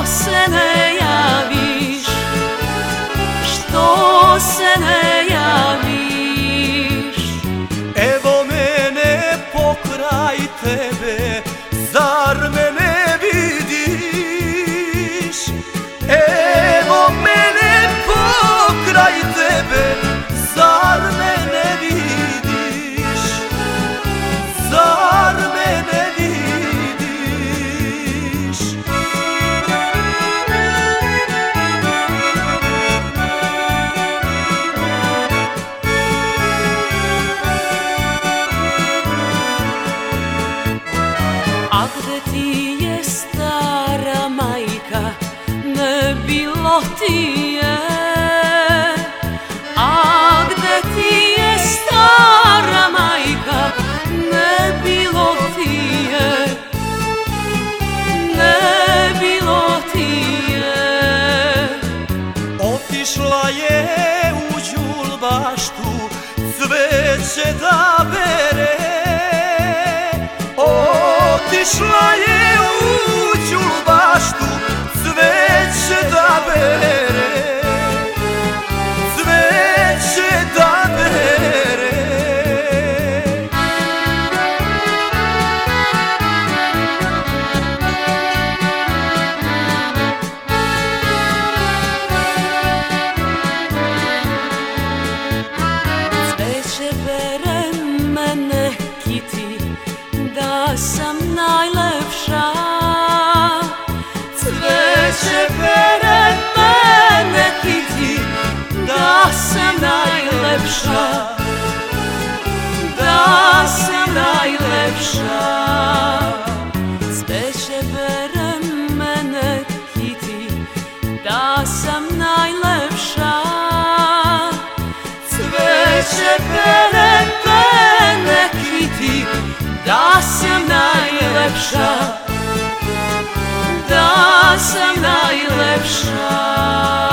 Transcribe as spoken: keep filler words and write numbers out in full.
se ne javiš, što se ne javiš? Evo mene pokraj tebe, zar me ne vidiš? Evo mene pokraj tebe, zar me ne vidiš? Zar me ne vidiš? A gde ti je stara majka, ne bilo ti je. A gde ti je stara majka, ne bilo ti je. Ne bilo ti je. Otišla je u đulbaštu cveće da bere. Otišla je u đulbaštu cveće da bere. Cveće da bere. Cveće bere mene kiti, da sam najlepša. Cveće bere mene kiti, da sam najlepša. Da sam najlepša. Cveće bere mene kiti, da sam najlepša. Cveće bere mene kiti, da sam najlepša. Da sam najlepša.